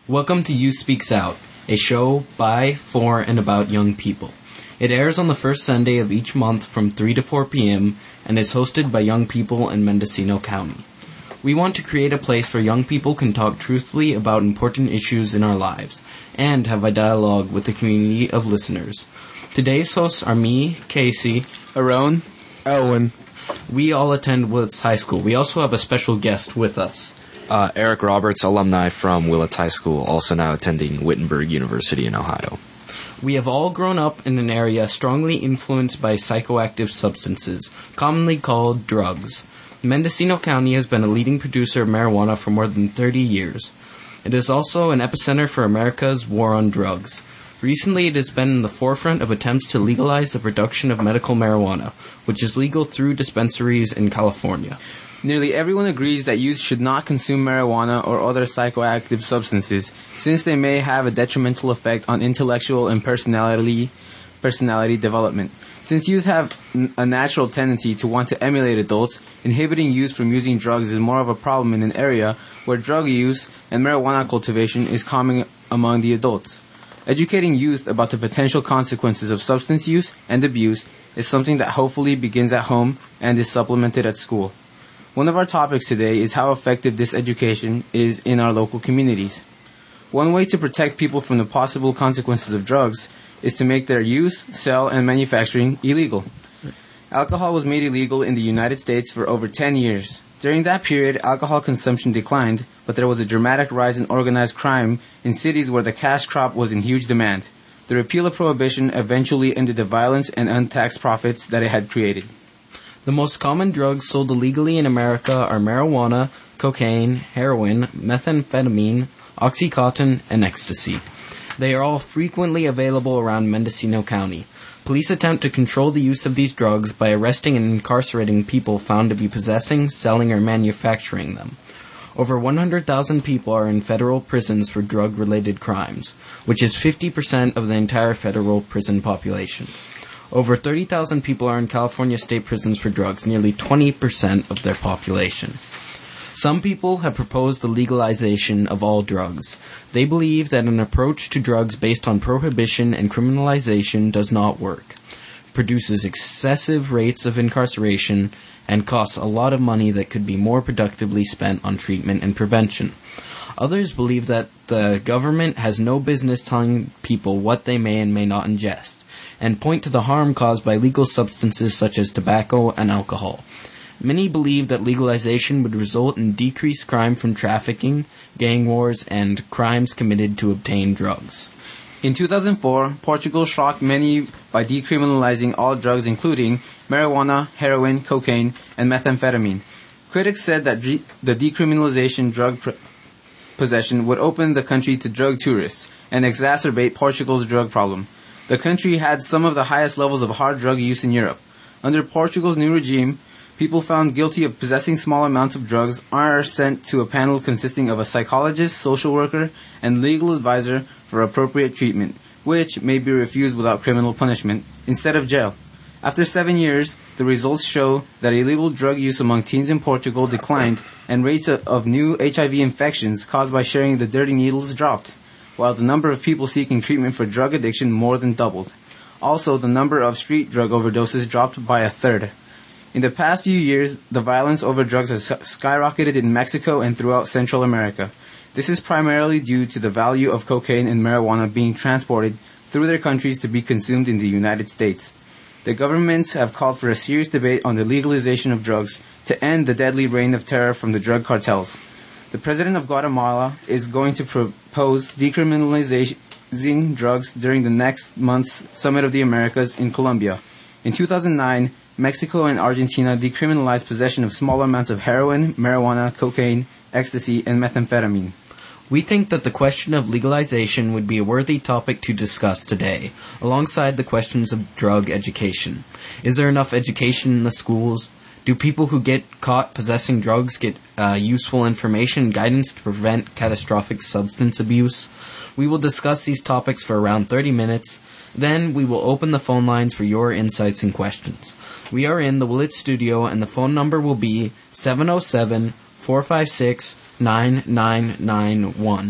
Welcome to You Speaks Out, a show by, for, and about young people. It airs on the first Sunday of each month from 3 to 4 p.m. and is hosted by young people in Mendocino County. We want to create a place where young people can talk truthfully about important issues in our lives and have a dialogue with the community of listeners. Today's hosts are me, Casey, Aaron, Elwin. We all attend Willits High School. We also have a special guest with us. Eric Roberts, alumni from Willits High School, also now attending Wittenberg University in Ohio. We have all grown up in an area strongly influenced by psychoactive substances, commonly called drugs. Mendocino County has been a leading producer of marijuana for more than 30 years. It is also an epicenter for America's war on drugs. Recently, it has been in the forefront of attempts to legalize the production of medical marijuana, which is legal through dispensaries in California. Nearly everyone agrees that youth should not consume marijuana or other psychoactive substances, since they may have a detrimental effect on intellectual and personality development. Since youth have a natural tendency to want to emulate adults, inhibiting youth from using drugs is more of a problem in an area where drug use and marijuana cultivation is common among the adults. Educating youth about the potential consequences of substance use and abuse is something that hopefully begins at home and is supplemented at school. One of our topics today is how effective this education is in our local communities. One way to protect people from the possible consequences of drugs is to make their use, sale, and manufacturing illegal. Alcohol was made illegal in the United States for over 10 years. During that period, alcohol consumption declined, but there was a dramatic rise in organized crime in cities where the cash crop was in huge demand. The repeal of prohibition eventually ended the violence and untaxed profits that it had created. The most common drugs sold illegally in America are marijuana, cocaine, heroin, methamphetamine, Oxycontin, and ecstasy. They are all frequently available around Mendocino County. Police attempt to control the use of these drugs by arresting and incarcerating people found to be possessing, selling, or manufacturing them. Over 100,000 people are in federal prisons for drug-related crimes, which is 50% of the entire federal prison population. Over 30,000 people are in California state prisons for drugs, nearly 20% of their population. Some people have proposed the legalization of all drugs. They believe that an approach to drugs based on prohibition and criminalization does not work, produces excessive rates of incarceration, and costs a lot of money that could be more productively spent on treatment and prevention. Others believe that the government has no business telling people what they may and may not ingest, and point to the harm caused by legal substances such as tobacco and alcohol. Many believe that legalization would result in decreased crime from trafficking, gang wars, and crimes committed to obtain drugs. In 2004, Portugal shocked many by decriminalizing all drugs including marijuana, heroin, cocaine, and methamphetamine. Critics said that the decriminalization drug possession would open the country to drug tourists and exacerbate Portugal's drug problem. The country had some of the highest levels of hard drug use in Europe. Under Portugal's new regime, people found guilty of possessing small amounts of drugs are sent to a panel consisting of a psychologist, social worker, and legal advisor for appropriate treatment, which may be refused without criminal punishment, instead of jail. After 7 years, the results show that illegal drug use among teens in Portugal declined and rates of new HIV infections caused by sharing the dirty needles dropped, while the number of people seeking treatment for drug addiction more than doubled. Also, the number of street drug overdoses dropped by a third. In the past few years, the violence over drugs has skyrocketed in Mexico and throughout Central America. This is primarily due to the value of cocaine and marijuana being transported through their countries to be consumed in the United States. The governments have called for a serious debate on the legalization of drugs to end the deadly reign of terror from the drug cartels. The president of Guatemala is going to propose decriminalizing drugs during the next month's Summit of the Americas in Colombia. In 2009, Mexico and Argentina decriminalized possession of small amounts of heroin, marijuana, cocaine, ecstasy, and methamphetamine. We think that the question of legalization would be a worthy topic to discuss today, alongside the questions of drug education. Is there enough education in the schools? Do people who get caught possessing drugs get useful information and guidance to prevent catastrophic substance abuse? We will discuss these topics for around 30 minutes. Then we will open the phone lines for your insights and questions. We are in the Willits studio, and the phone number will be 707-456-9991.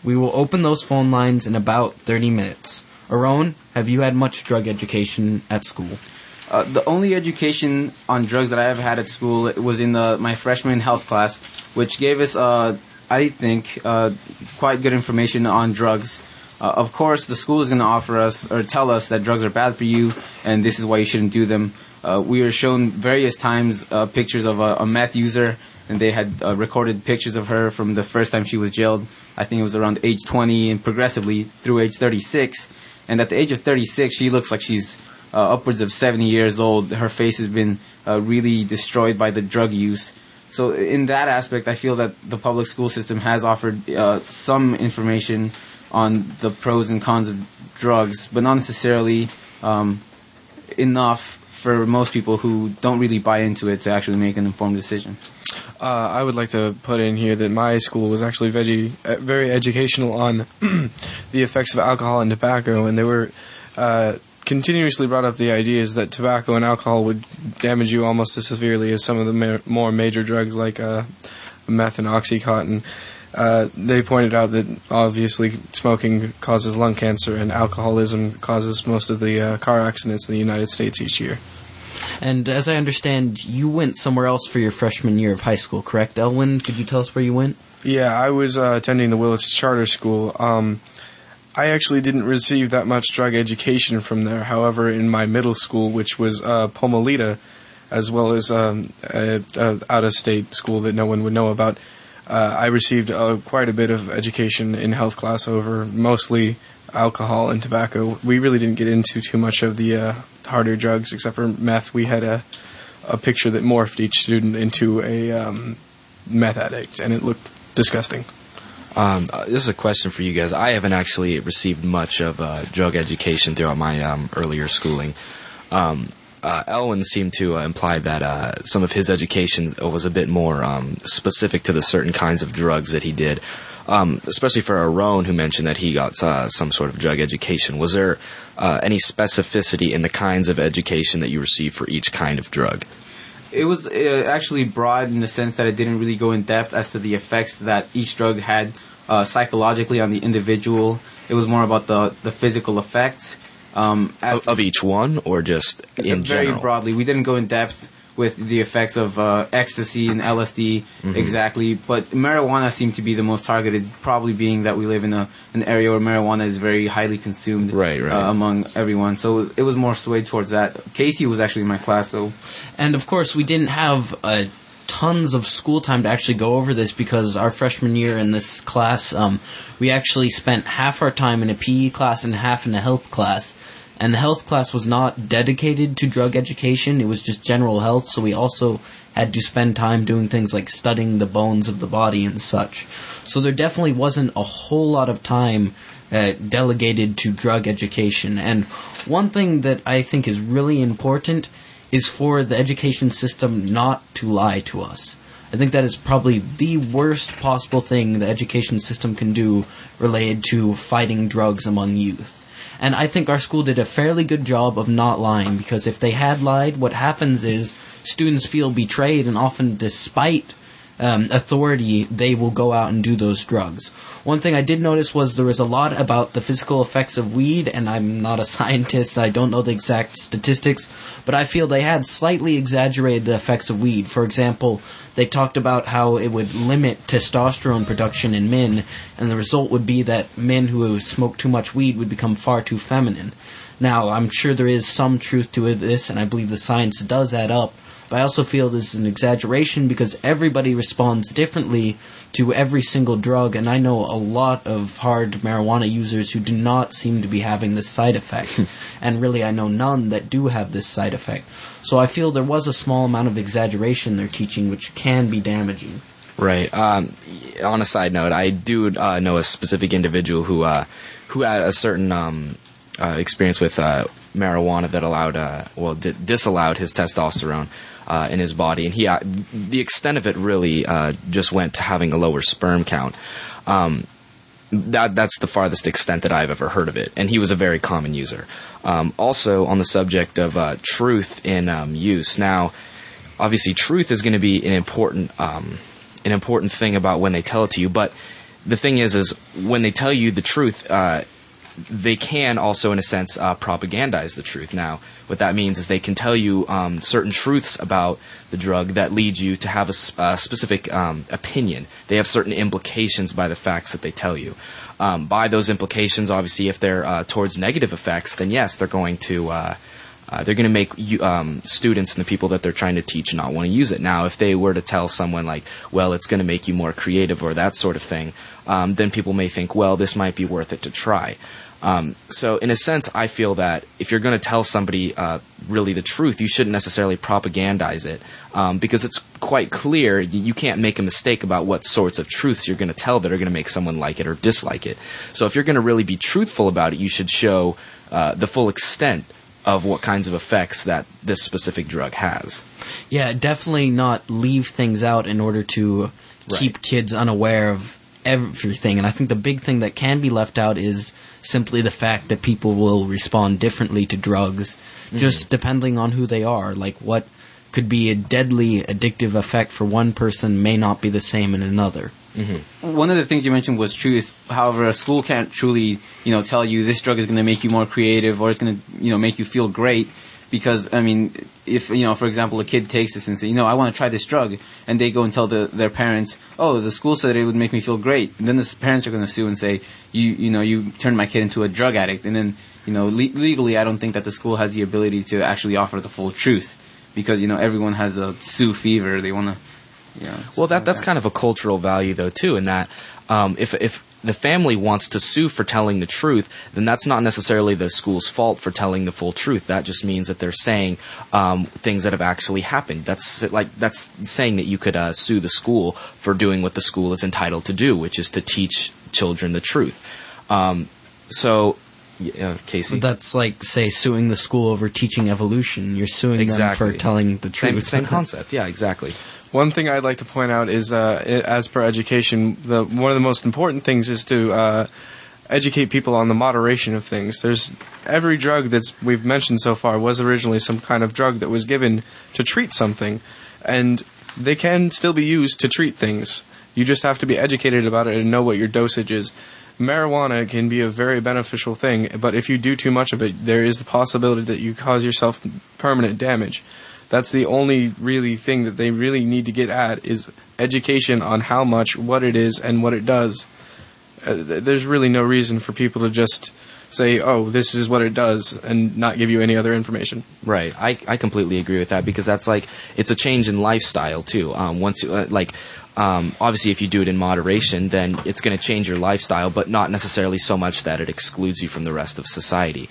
We will open those phone lines in about 30 minutes. Aron, have you had much drug education at school? The only education on drugs that I have had at school was in my freshman health class, which gave us, I think, quite good information on drugs. Of course, the school is going to offer us or tell us that drugs are bad for you, and this is why you shouldn't do them. We were shown various times pictures of a meth user, and they had recorded pictures of her from the first time she was jailed. I think it was around age 20 and progressively through age 36. And at the age of 36, she looks like she's upwards of 70 years old. Her face has been really destroyed by the drug use. So in that aspect, I feel that the public school system has offered some information on the pros and cons of drugs, but not necessarily enough for most people who don't really buy into it to actually make an informed decision. I would like to put in here that my school was actually very educational on the effects of alcohol and tobacco, and they were continuously brought up the ideas that tobacco and alcohol would damage you almost as severely as some of the more major drugs like meth and Oxycontin. They pointed out that obviously smoking causes lung cancer and alcoholism causes most of the car accidents in the United States each year. And as I understand, you went somewhere else for your freshman year of high school, correct, Elwin? Could you tell us where you went? Yeah, I was attending the Willits Charter School. I actually didn't receive that much drug education from there. However, in my middle school, which was Pomalita, as well as an out-of-state school that no one would know about, I received quite a bit of education in health class over mostly alcohol and tobacco. We really didn't get into too much of the harder drugs, except for meth. We had a picture that morphed each student into a meth addict, and it looked disgusting. This is a question for you guys. I haven't actually received much of drug education throughout my earlier schooling. Elwin seemed to imply that some of his education was a bit more specific to the certain kinds of drugs that he did, especially for Aron, who mentioned that he got some sort of drug education. Was there any specificity in the kinds of education that you received for each kind of drug? It was actually broad in the sense that it didn't really go in depth as to the effects that each drug had psychologically on the individual. It was more about the physical effects. Of each one, or just in very general? Broadly. We didn't go in depth with the effects of ecstasy and LSD exactly, but marijuana seemed to be the most targeted, probably being that we live in an area where marijuana is very highly consumed among everyone. So it was more swayed towards that. Casey was actually in my class, so... And of course, we didn't have tons of school time to actually go over this because our freshman year in this class, we actually spent half our time in a PE class and half in a health class. And the health class was not dedicated to drug education. It was just general health, so we also had to spend time doing things like studying the bones of the body and such. So there definitely wasn't a whole lot of time delegated to drug education. And one thing that I think is really important is for the education system not to lie to us. I think that is probably the worst possible thing the education system can do related to fighting drugs among youth. And I think our school did a fairly good job of not lying, because if they had lied, what happens is students feel betrayed, and often despite authority, they will go out and do those drugs. One thing I did notice was there was a lot about the physical effects of weed, and I'm not a scientist, I don't know the exact statistics, but I feel they had slightly exaggerated the effects of weed. For example, they talked about how it would limit testosterone production in men, and the result would be that men who smoke too much weed would become far too feminine. Now, I'm sure there is some truth to this, and I believe the science does add up, but I also feel this is an exaggeration because everybody responds differently to every single drug, and I know a lot of hard marijuana users who do not seem to be having this side effect, and really I know none that do have this side effect. So I feel there was a small amount of exaggeration they're teaching, which can be damaging. Right. On a side note, I do know a specific individual who had a certain experience with marijuana that disallowed his testosterone in his body, and the extent of it really just went to having a lower sperm count. That's the farthest extent that I've ever heard of it, and he was a very common user. Also, on the subject of truth in use, now, obviously, truth is going to be an important thing about when they tell it to you, but the thing is when they tell you the truth, they can also, in a sense, propagandize the truth. Now, what that means is they can tell you certain truths about the drug that lead you to have a specific opinion. They have certain implications by the facts that they tell you. By those implications, obviously, if they're towards negative effects, then yes, they're going to make students and the people that they're trying to teach not want to use it. Now, if they were to tell someone like, well, it's going to make you more creative or that sort of thing, then people may think, well, this might be worth it to try. So in a sense, I feel that if you're going to tell somebody really the truth, you shouldn't necessarily propagandize it, because it's quite clear you can't make a mistake about what sorts of truths you're going to tell that are going to make someone like it or dislike it. So if you're going to really be truthful about it, you should show the full extent of what kinds of effects that this specific drug has. Yeah, definitely not leave things out in order to keep kids unaware of everything. And I think the big thing that can be left out is simply the fact that people will respond differently to drugs, just depending on who they are. Like, what could be a deadly addictive effect for one person may not be the same in another. One of the things you mentioned was truth. However, a school can't truly, tell you this drug is going to make you more creative or it's going to, make you feel great. Because, I mean, if, for example, a kid takes this and says, I want to try this drug, and they go and tell their parents, oh, the school said it would make me feel great, and then the parents are going to sue and say, you turned my kid into a drug addict, and then, legally, I don't think that the school has the ability to actually offer the full truth, because, everyone has a sue fever, they want to, Well, that's kind of a cultural value, though, too, in that if the family wants to sue for telling the truth, then that's not necessarily the school's fault for telling the full truth. That just means that they're saying things that have actually happened. That's saying that you could sue the school for doing what the school is entitled to do, which is to teach children the truth. Casey? That's like, say, suing the school over teaching evolution. You're suing them for telling the truth. Same concept. Yeah, exactly. One thing I'd like to point out is, as per education, one of the most important things is to educate people on the moderation of things. There's every drug we've mentioned so far was originally some kind of drug that was given to treat something, and they can still be used to treat things. You just have to be educated about it and know what your dosage is. Marijuana can be a very beneficial thing, but if you do too much of it, there is the possibility that you cause yourself permanent damage. That's the only really thing that they really need to get at is education on how much, what it is, and what it does. There's really no reason for people to just say, oh, this is what it does, and not give you any other information. Right. I completely agree with that, because that's it's a change in lifestyle, too. Obviously, if you do it in moderation, then it's going to change your lifestyle, but not necessarily so much that it excludes you from the rest of society.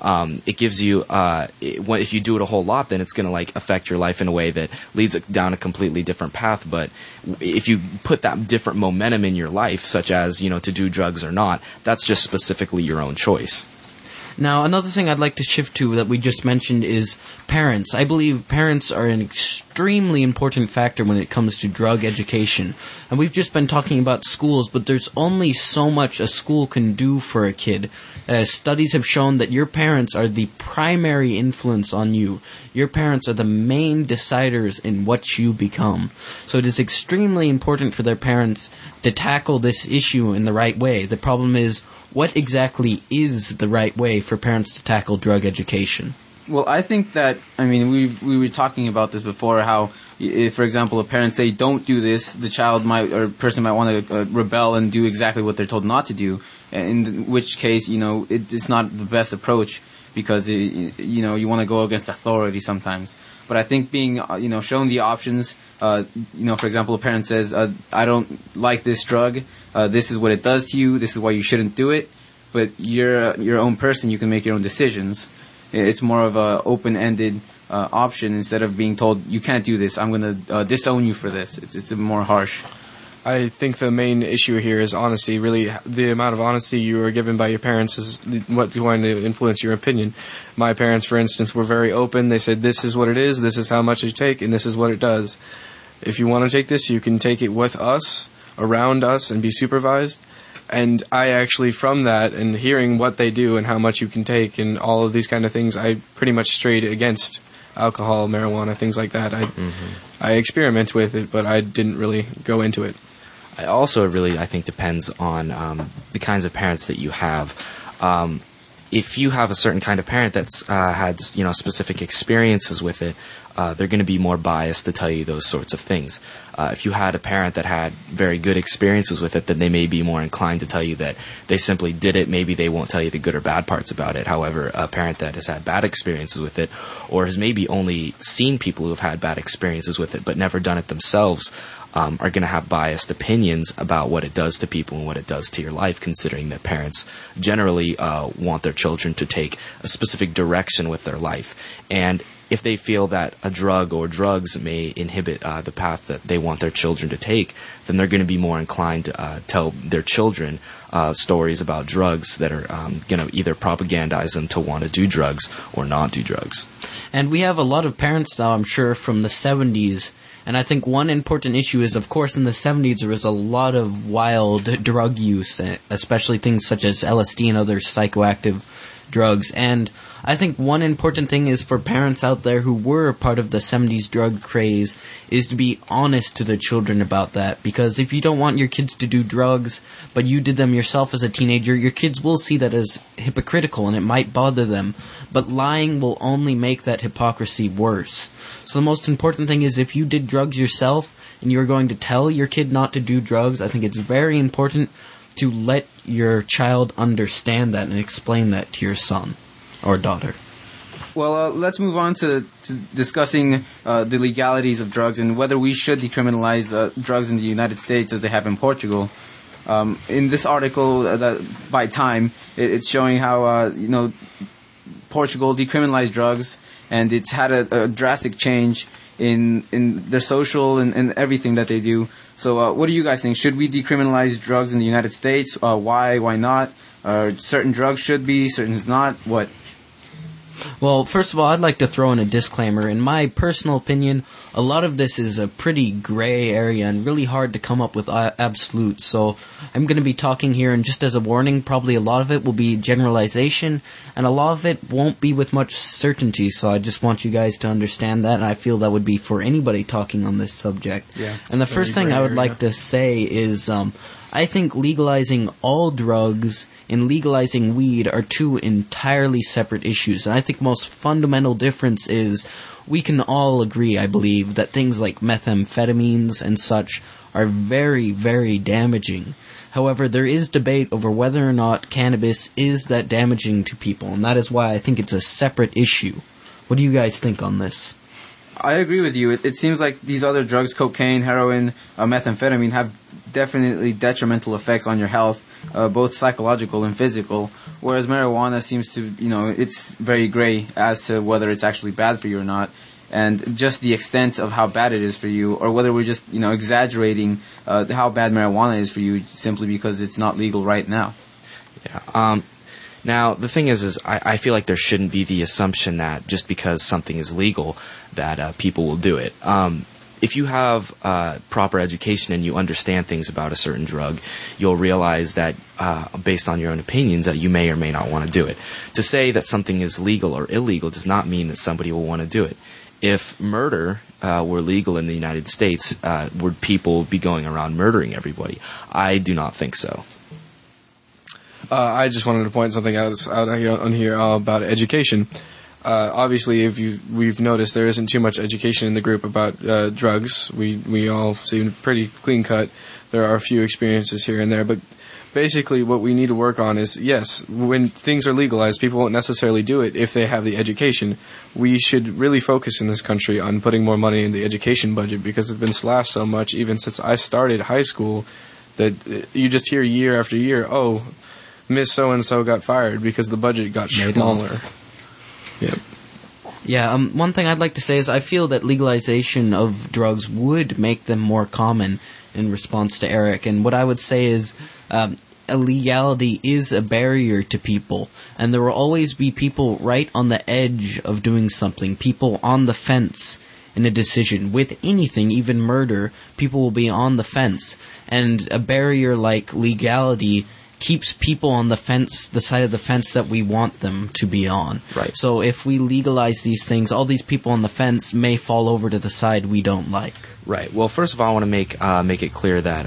It gives you, if you do it a whole lot, then it's going to affect your life in a way that leads it down a completely different path. But if you put that different momentum in your life, such as, to do drugs or not, that's just specifically your own choice. Now, another thing I'd like to shift to that we just mentioned is parents. I believe parents are an extremely important factor when it comes to drug education. And we've just been talking about schools, but there's only so much a school can do for a kid. Studies have shown that your parents are the primary influence on you. Your parents are the main deciders in what you become. So it is extremely important for their parents to tackle this issue in the right way. The problem is, what exactly is the right way for parents to tackle drug education? Well, I think that, we were talking about this before, how, if, for example, a parent say, don't do this, the child or person might want to rebel and do exactly what they're told not to do, in which case, it's not the best approach, because, you want to go against authority sometimes. But I think being, shown the options, for example, a parent says, I don't like this drug, this is what it does to you, this is why you shouldn't do it, but you're your own person, you can make your own decisions. It's more of a open-ended option instead of being told, you can't do this, I'm going to disown you for this. It's more harsh. I think the main issue here is honesty. Really, the amount of honesty you are given by your parents is what's going to influence your opinion. My parents, for instance, were very open. They said, this is what it is, this is how much you take, and this is what it does. If you want to take this, you can take it with us, around us, and be supervised. And I actually, from that, and hearing what they do and how much you can take and all of these kind of things, I pretty much strayed against alcohol, marijuana, things like that. I experiment with it, but I didn't really go into it. It also really, I think, depends on the kinds of parents that you have. If you have a certain kind of parent that's had specific experiences with it, they're going to be more biased to tell you those sorts of things. If you had a parent that had very good experiences with it, then they may be more inclined to tell you that they simply did it. Maybe they won't tell you the good or bad parts about it. However, a parent that has had bad experiences with it, or has maybe only seen people who have had bad experiences with it but never done it themselves, are going to have biased opinions about what it does to people and what it does to your life, considering that parents generally want their children to take a specific direction with their life. And if they feel that a drug or drugs may inhibit the path that they want their children to take, then they're going to be more inclined to tell their children stories about drugs that are going to either propagandize them to want to do drugs or not do drugs. And we have a lot of parents now, I'm sure, from the 70s. And I think one important issue is, of course, in the 70s there was a lot of wild drug use, especially things such as LSD and other psychoactive drugs. And I think one important thing is for parents out there who were part of the 70s drug craze is to be honest to their children about that. Because if you don't want your kids to do drugs, but you did them yourself as a teenager, your kids will see that as hypocritical and it might bother them. But lying will only make that hypocrisy worse. So the most important thing is if you did drugs yourself and you're going to tell your kid not to do drugs, I think it's very important to let your child understand that and explain that to your son or daughter. Well, let's move on to discussing the legalities of drugs and whether we should decriminalize drugs in the United States as they have in Portugal. In this article by Time, it's showing how Portugal decriminalized drugs, and it's had a drastic change in their social and everything that they do. So what do you guys think? Should we decriminalize drugs in the United States? Why not? Certain drugs should be, certain not. What? Well, first of all, I'd like to throw in a disclaimer. In my personal opinion, a lot of this is a pretty gray area and really hard to come up with absolutes. So I'm going to be talking here, and just as a warning, probably a lot of it will be generalization, and a lot of it won't be with much certainty. So I just want you guys to understand that, and I feel that would be for anybody talking on this subject. Yeah, and the first thing I would like to say is I think legalizing all drugs and legalizing weed are two entirely separate issues. And I think the most fundamental difference is we can all agree, I believe, that things like methamphetamines and such are very, very damaging. However, there is debate over whether or not cannabis is that damaging to people, and that is why I think it's a separate issue. What do you guys think on this? I agree with you. It seems like these other drugs, cocaine, heroin, methamphetamine, have definitely detrimental effects on your health, both psychological and physical, whereas marijuana seems to, it's very gray as to whether it's actually bad for you or not, and just the extent of how bad it is for you, or whether we're just, exaggerating how bad marijuana is for you simply because it's not legal right now. Yeah. Now, the thing is I feel like there shouldn't be the assumption that just because something is legal that people will do it. If you have proper education and you understand things about a certain drug, you'll realize that based on your own opinions that you may or may not want to do it. To say that something is legal or illegal does not mean that somebody will want to do it. If murder were legal in the United States, would people be going around murdering everybody? I do not think so. I just wanted to point something out on here about education. Obviously, we've noticed there isn't too much education in the group about drugs. We all seem pretty clean cut. There are a few experiences here and there, but basically what we need to work on is, yes, when things are legalized, people won't necessarily do it if they have the education. We should really focus in this country on putting more money in the education budget because it's been slashed so much even since I started high school that you just hear year after year, oh, Miss So-and-so got fired because the budget got smaller. Yep. Yeah, one thing I'd like to say is I feel that legalization of drugs would make them more common in response to Eric. And what I would say is illegality is a barrier to people. And there will always be people right on the edge of doing something, people on the fence in a decision. With anything, even murder, people will be on the fence. And a barrier like legality keeps people on the side of the fence that we want them to be on. Right. So if we legalize these things, all these people on the fence may fall over to the side we don't like. Right. Well, first of all, I want to make it clear that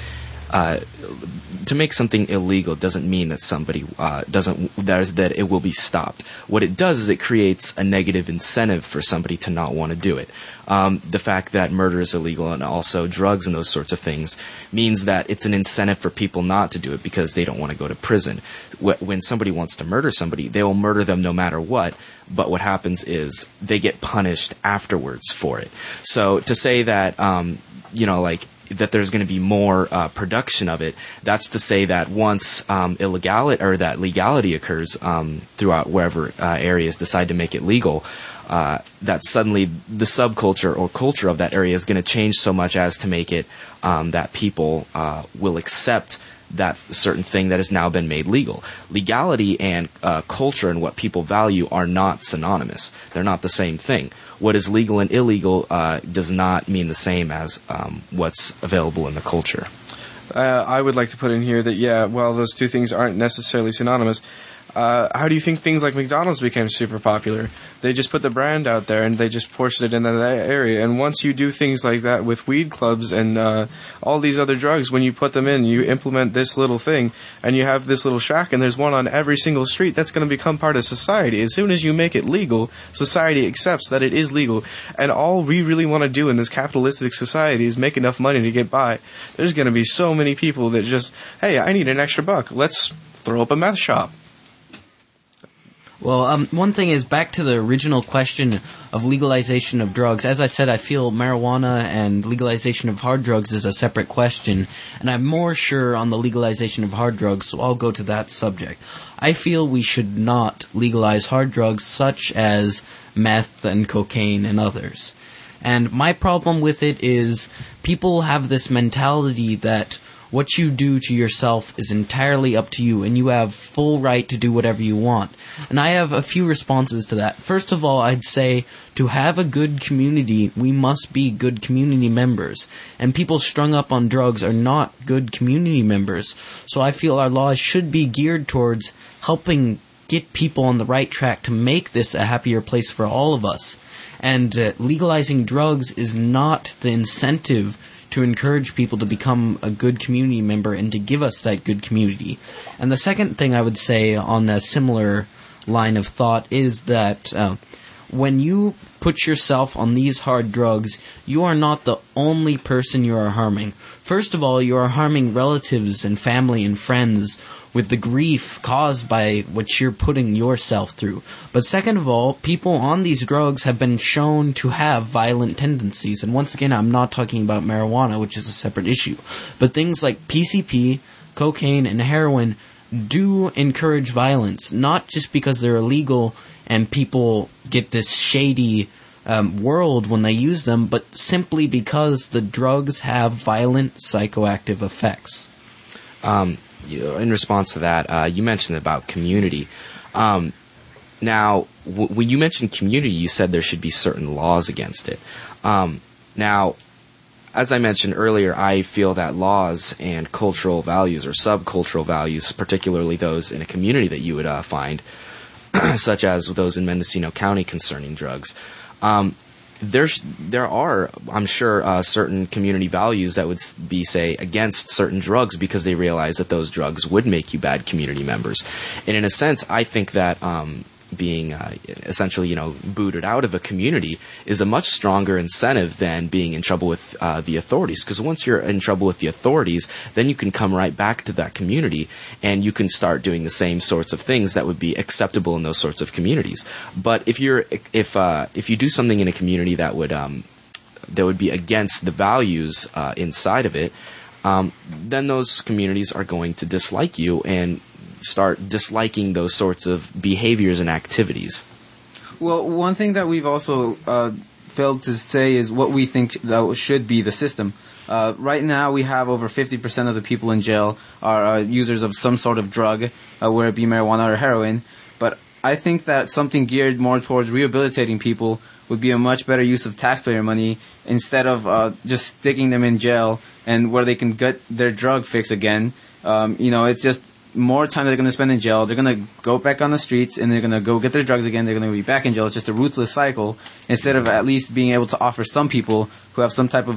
to make something illegal doesn't mean that somebody that it will be stopped. What it does is it creates a negative incentive for somebody to not want to do it. The fact that murder is illegal and also drugs and those sorts of things means that it's an incentive for people not to do it because they don't want to go to prison. When somebody wants to murder somebody, they will murder them no matter what. But what happens is they get punished afterwards for it. So to say that, that there's going to be more production of it, that's to say that once legality occurs throughout wherever areas decide to make it legal, that suddenly the subculture or culture of that area is going to change so much as to make it that people will accept that certain thing that has now been made legal. Legality and culture and what people value are not synonymous. They're not the same thing. What is legal and illegal does not mean the same as what's available in the culture. I would like to put in here that, while those two things aren't necessarily synonymous, how do you think things like McDonald's became super popular? They just put the brand out there and they just portioned it into that area. And once you do things like that with weed clubs and all these other drugs, when you put them in, you implement this little thing and you have this little shack and there's one on every single street, that's going to become part of society. As soon as you make it legal, society accepts that it is legal. And all we really want to do in this capitalistic society is make enough money to get by. There's going to be so many people that just, hey, I need an extra buck. Let's throw up a meth shop. Well, one thing is, back to the original question of legalization of drugs. As I said, I feel marijuana and legalization of hard drugs is a separate question, and I'm more sure on the legalization of hard drugs, so I'll go to that subject. I feel we should not legalize hard drugs such as meth and cocaine and others. And my problem with it is people have this mentality that what you do to yourself is entirely up to you, and you have full right to do whatever you want. And I have a few responses to that. First of all, I'd say to have a good community, we must be good community members. And people strung up on drugs are not good community members. So I feel our laws should be geared towards helping get people on the right track to make this a happier place for all of us. And legalizing drugs is not the incentive to encourage people to become a good community member and to give us that good community. And the second thing I would say on a similar line of thought is that when you put yourself on these hard drugs, you are not the only person you are harming. First of all, you are harming relatives and family and friends with the grief caused by what you're putting yourself through. But second of all, people on these drugs have been shown to have violent tendencies. And once again, I'm not talking about marijuana, which is a separate issue. But things like PCP, cocaine, and heroin do encourage violence, not just because they're illegal and people get this shady world when they use them, but simply because the drugs have violent psychoactive effects. In response to that, you mentioned about community. Now, when you mentioned community, you said there should be certain laws against it. Now, as I mentioned earlier, I feel that laws and cultural values or subcultural values, particularly those in a community that you would find, such as those in Mendocino County concerning drugs, there are, I'm sure, certain community values that would be, say, against certain drugs because they realize that those drugs would make you bad community members. And in a sense, I think that being essentially, booted out of a community is a much stronger incentive than being in trouble with the authorities. Because once you're in trouble with the authorities, then you can come right back to that community and you can start doing the same sorts of things that would be acceptable in those sorts of communities. But if you do something in a community that would be against the values inside of it, then those communities are going to dislike you and start disliking those sorts of behaviors and activities. Well, one thing that we've also failed to say is what we think that should be the system. Right now, we have over 50% of the people in jail are users of some sort of drug, whether it be marijuana or heroin. But I think that something geared more towards rehabilitating people would be a much better use of taxpayer money instead of just sticking them in jail and where they can get their drug fix again. It's just more time they're going to spend in jail. They're going to go back on the streets, and they're going to go get their drugs again. They're going to be back in jail. It's just a ruthless cycle, instead of at least being able to offer some people who have some type of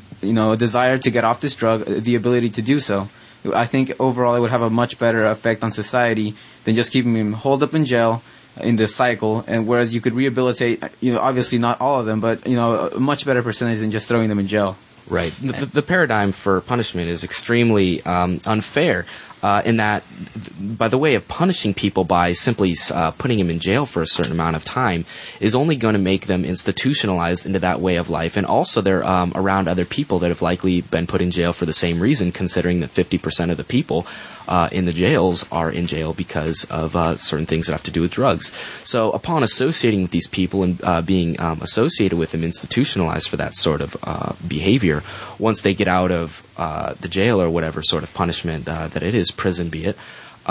a desire to get off this drug the ability to do so. I think overall it would have a much better effect on society than just keeping them holed up in jail in the cycle, and whereas you could rehabilitate, obviously not all of them, but a much better percentage than just throwing them in jail. Right. The paradigm for punishment is extremely unfair in that, by the way of punishing people by simply putting them in jail for a certain amount of time is only going to make them institutionalized into that way of life, and also they're around other people that have likely been put in jail for the same reason, considering that 50% of the people in the jails are in jail because of certain things that have to do with drugs. So upon associating with these people and being associated with them, institutionalized for that sort of behavior, once they get out of the jail or whatever sort of punishment that it is, prison be it,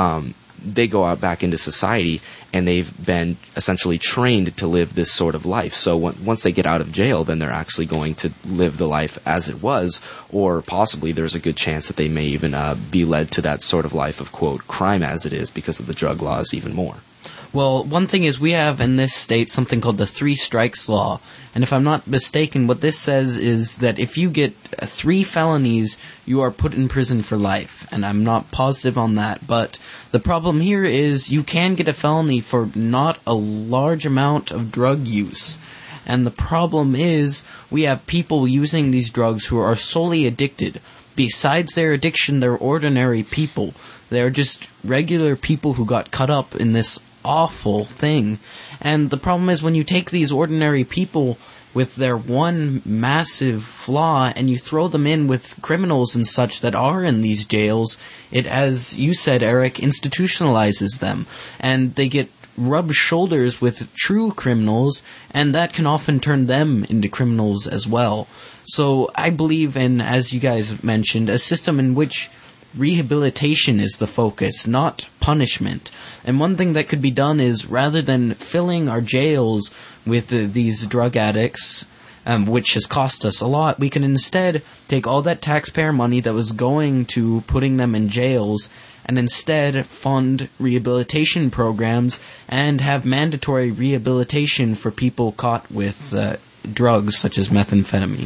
they go out back into society, and they've been essentially trained to live this sort of life. So once they get out of jail, then they're actually going to live the life as it was, or possibly there's a good chance that they may even be led to that sort of life of, quote, crime as it is because of the drug laws even more. Well, one thing is we have in this state something called the 3 strikes law. And if I'm not mistaken, what this says is that if you get 3 felonies, you are put in prison for life. And I'm not positive on that. But the problem here is you can get a felony for not a large amount of drug use. And the problem is we have people using these drugs who are solely addicted. Besides their addiction, they're ordinary people. They're just regular people who got cut up in this awful thing. And the problem is when you take these ordinary people with their one massive flaw and you throw them in with criminals and such that are in these jails, it, as you said, Eric, institutionalizes them. And they get rubbed shoulders with true criminals, and that can often turn them into criminals as well. So I believe in, as you guys mentioned, a system in which rehabilitation is the focus, not punishment. And one thing that could be done is, rather than filling our jails with these drug addicts, which has cost us a lot, we can instead take all that taxpayer money that was going to putting them in jails and instead fund rehabilitation programs and have mandatory rehabilitation for people caught with drugs such as methamphetamine.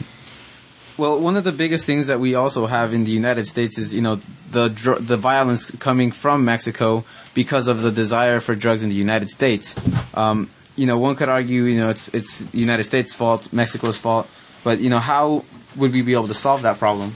Well, one of the biggest things that we also have in the United States is, the violence coming from Mexico because of the desire for drugs in the United States. One could argue, it's the United States' fault, Mexico's fault, but, how would we be able to solve that problem?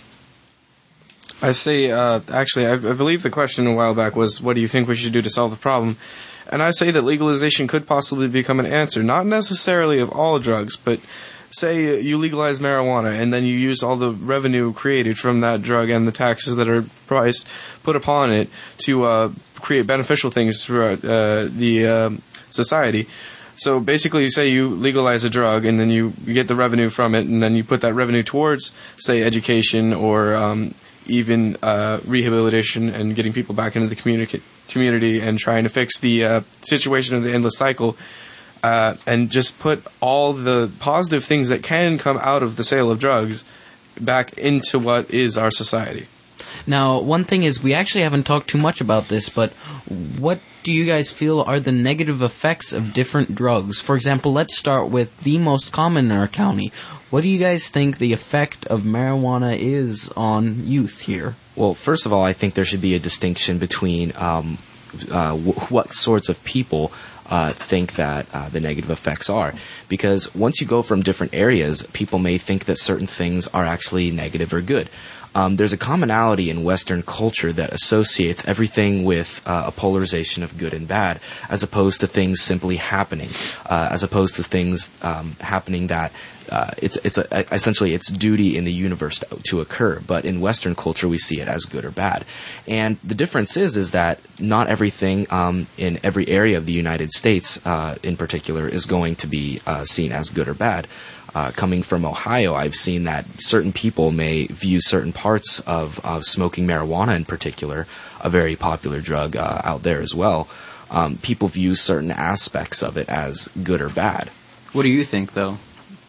I say, actually, I believe the question a while back was, what do you think we should do to solve the problem? And I say that legalization could possibly become an answer, not necessarily of all drugs, but say you legalize marijuana and then you use all the revenue created from that drug and the taxes that are put upon it to create beneficial things throughout the society. So basically, you say you legalize a drug and then you get the revenue from it, and then you put that revenue towards, say, education or even rehabilitation and getting people back into the community and trying to fix the situation of the endless cycle. And just put all the positive things that can come out of the sale of drugs back into what is our society. Now, one thing is, we actually haven't talked too much about this, but what do you guys feel are the negative effects of different drugs? For example, let's start with the most common in our county. What do you guys think the effect of marijuana is on youth here? Well, first of all, I think there should be a distinction between what sorts of people think that the negative effects are. Because once you go from different areas, people may think that certain things are actually negative or good. There's a commonality in Western culture that associates everything with a polarization of good and bad, as opposed to things simply happening, as opposed to things happening that essentially it's duty in the universe to occur. But in Western culture, we see it as good or bad. And the difference is that not everything in every area of the United States, in particular, is going to be seen as good or bad. Coming from Ohio, I've seen that certain people may view certain parts of smoking marijuana in particular, a very popular drug out there as well. People view certain aspects of it as good or bad. What do you think, though?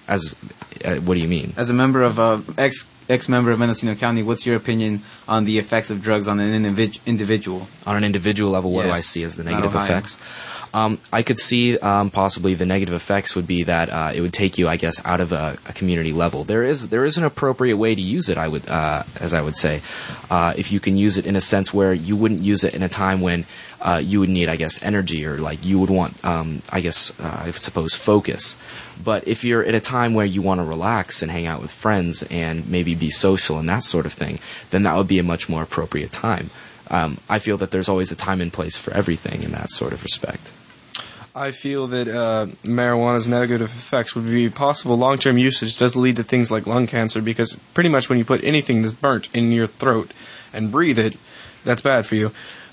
what do you mean? As a member of ex-member of Mendocino County, what's your opinion on the effects of drugs on an individual? On an individual level, what do I Yes. see as the Not negative Ohio. effects? I could see possibly the negative effects would be that it would take you, I guess, out of a community level. There is an appropriate way to use it. I would say, if you can use it in a sense where you wouldn't use it in a time when you would need, I guess, energy or like you would want, I suppose, focus. But if you're at a time where you want to relax and hang out with friends and maybe be social and that sort of thing, then that would be a much more appropriate time. I feel that there's always a time and place for everything in that sort of respect. I feel that marijuana's negative effects would be possible. Long-term usage does lead to things like lung cancer because pretty much when you put anything that's burnt in your throat and breathe it, that's bad for you.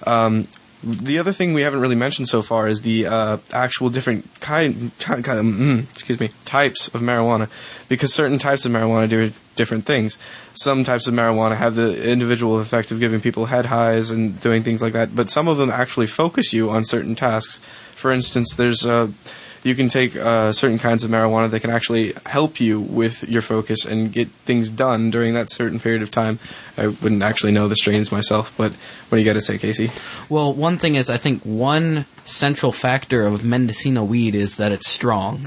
The other thing we haven't really mentioned so far is the actual different types of marijuana, because certain types of marijuana do different things. Some types of marijuana have the individual effect of giving people head highs and doing things like that, but some of them actually focus you on certain tasks. For instance, there's you can take certain kinds of marijuana that can actually help you with your focus and get things done during that certain period of time. I wouldn't actually know the strains myself, but what do you got to say, Casey? Well, one thing is, I think one central factor of Mendocino weed is that it's strong.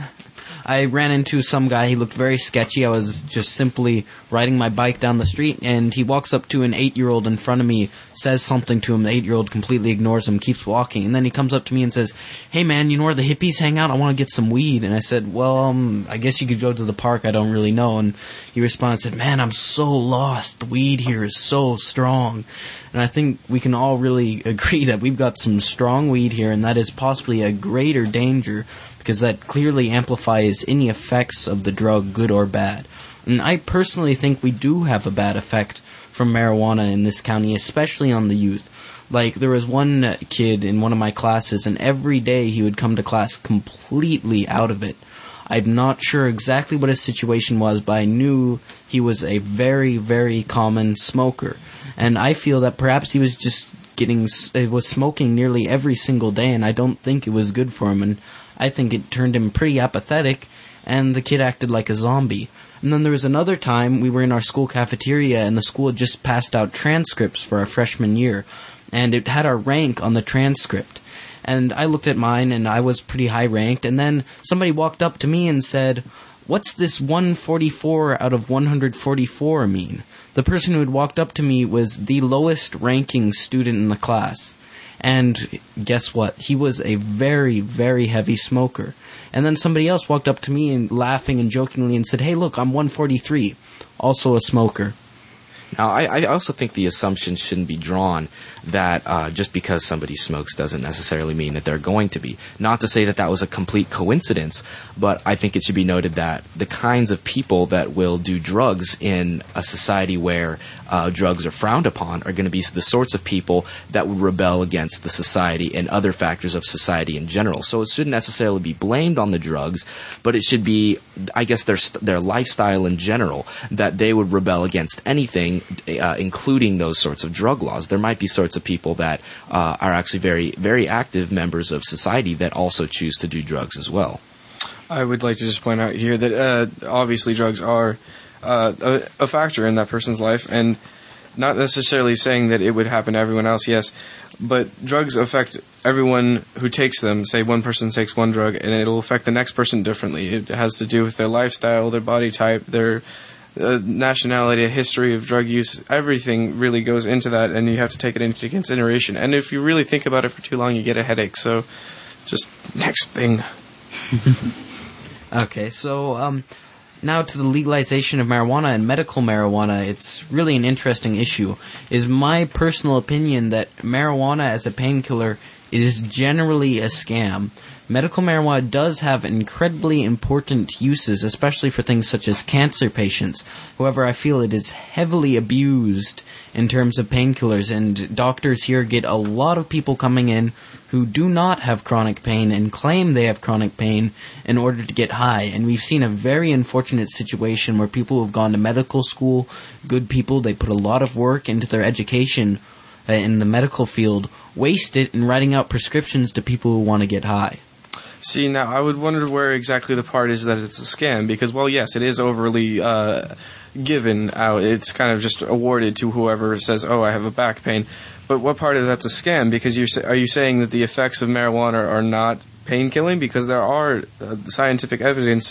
I ran into some guy, he looked very sketchy. I was just simply riding my bike down the street, and he walks up to an 8-year-old in front of me, says something to him. The 8-year-old completely ignores him, keeps walking, and then he comes up to me and says, "Hey man, you know where the hippies hang out? I want to get some weed." And I said, "Well, I guess you could go to the park, I don't really know." And he responded and said, "Man, I'm so lost. The weed here is so strong." And I think we can all really agree that we've got some strong weed here, and that is possibly a greater danger, because that clearly amplifies any effects of the drug, good or bad. And I personally think we do have a bad effect from marijuana in this county, especially on the youth. Like, there was one kid in one of my classes, and every day he would come to class completely out of it. I'm not sure exactly what his situation was, but I knew he was a very, very common smoker. And I feel that perhaps he was just was smoking nearly every single day, and I don't think it was good for him. And I think it turned him pretty apathetic, and the kid acted like a zombie. And then there was another time we were in our school cafeteria, and the school had just passed out transcripts for our freshman year, and it had our rank on the transcript. And I looked at mine, and I was pretty high ranked, and then somebody walked up to me and said, "What's this 144 out of 144 mean?" The person who had walked up to me was the lowest ranking student in the class. And guess what? He was a very, very heavy smoker. And then somebody else walked up to me and laughing and jokingly and said, "Hey, look, I'm 143, also a smoker." Now, I also think the assumption shouldn't be drawn that just because somebody smokes doesn't necessarily mean that they're going to be. Not to say that that was a complete coincidence, but I think it should be noted that the kinds of people that will do drugs in a society where drugs are frowned upon are going to be the sorts of people that would rebel against the society and other factors of society in general. So it shouldn't necessarily be blamed on the drugs, but it should be, I guess, their lifestyle in general, that they would rebel against anything, including those sorts of drug laws. There might be sorts of people that are actually very, very active members of society that also choose to do drugs as well. I would like to just point out here that obviously drugs are a factor in that person's life, and not necessarily saying that it would happen to everyone else, yes, but drugs affect everyone who takes them. Say one person takes one drug, and it'll affect the next person differently. It has to do with their lifestyle, their body type, their nationality, a history of drug use. Everything really goes into that, and you have to take it into consideration. And if you really think about it for too long, you get a headache. So, just next thing. Okay, so now to the legalization of marijuana and medical marijuana. It's really an interesting issue. It is my personal opinion that marijuana as a painkiller is generally a scam. Medical marijuana does have incredibly important uses, especially for things such as cancer patients. However, I feel it is heavily abused in terms of painkillers, and doctors here get a lot of people coming in who do not have chronic pain and claim they have chronic pain in order to get high. And we've seen a very unfortunate situation where people who have gone to medical school, good people, they put a lot of work into their education in the medical field, waste it in writing out prescriptions to people who want to get high. See, now I would wonder where exactly the part is that it's a scam, because, well, yes, it is overly given out. It's kind of just awarded to whoever says, "Oh, I have a back pain." But what part of that's a scam? Because are you saying that the effects of marijuana are not pain killing? Because there is scientific evidence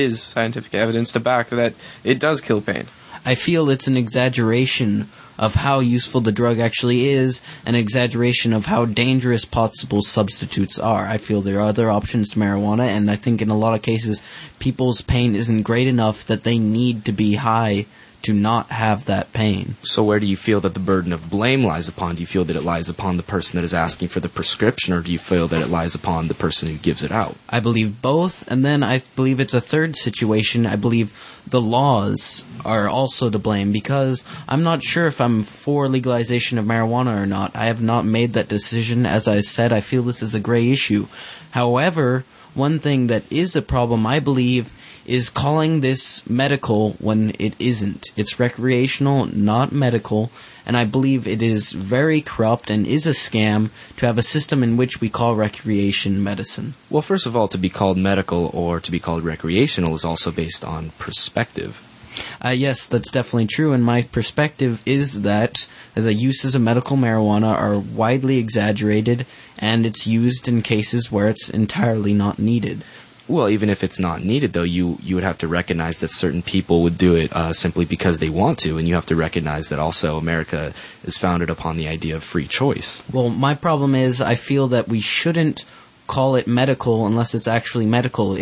to back that it does kill pain. I feel it's an exaggeration of how useful the drug actually is, an exaggeration of how dangerous possible substitutes are. I feel there are other options to marijuana, and I think in a lot of cases people's pain isn't great enough that they need to be high to not have that pain. So where do you feel that the burden of blame lies upon? Do you feel that it lies upon the person that is asking for the prescription, or do you feel that it lies upon the person who gives it out? I believe both, and then I believe it's a third situation. I believe the laws are also to blame, because I'm not sure if I'm for legalization of marijuana or not. I have not made that decision. As I said, I feel this is a gray issue. However, one thing that is a problem, I believe, is calling this medical when it isn't. It's recreational, not medical, and I believe it is very corrupt and is a scam to have a system in which we call recreation medicine. Well, first of all, to be called medical or to be called recreational is also based on perspective. Yes, that's definitely true, and my perspective is that the uses of medical marijuana are widely exaggerated, and it's used in cases where it's entirely not needed. Well, even if it's not needed, though, you would have to recognize that certain people would do it simply because they want to, and you have to recognize that also America is founded upon the idea of free choice. Well, my problem is I feel that we shouldn't call it medical unless it's actually medical.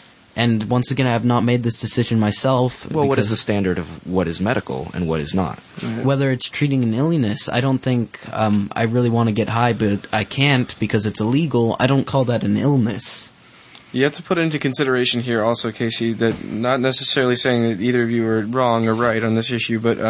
And once again, I have not made this decision myself. Well, what is the standard of what is medical and what is not? Whether it's treating an illness, I don't think I really want to get high, but I can't because it's illegal. I don't call that an illness. You have to put into consideration here also, Casey, that not necessarily saying that either of you are wrong or right on this issue, but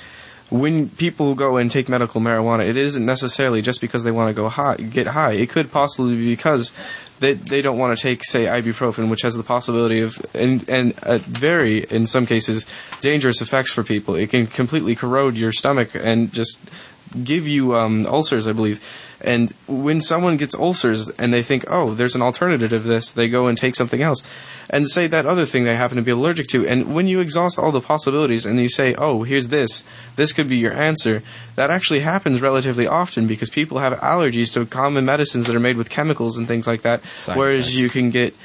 when people go and take medical marijuana, it isn't necessarily just because they want to get high. It could possibly be because they don't want to take, say, ibuprofen, which has the possibility of, and very, in some cases, dangerous effects for people. It can completely corrode your stomach and just give you ulcers, I believe. And when someone gets ulcers and they think, oh, there's an alternative to this, they go and take something else. And say that other thing they happen to be allergic to. And when you exhaust all the possibilities and you say, oh, here's this could be your answer, that actually happens relatively often because people have allergies to common medicines that are made with chemicals and things like that. Whereas you can get...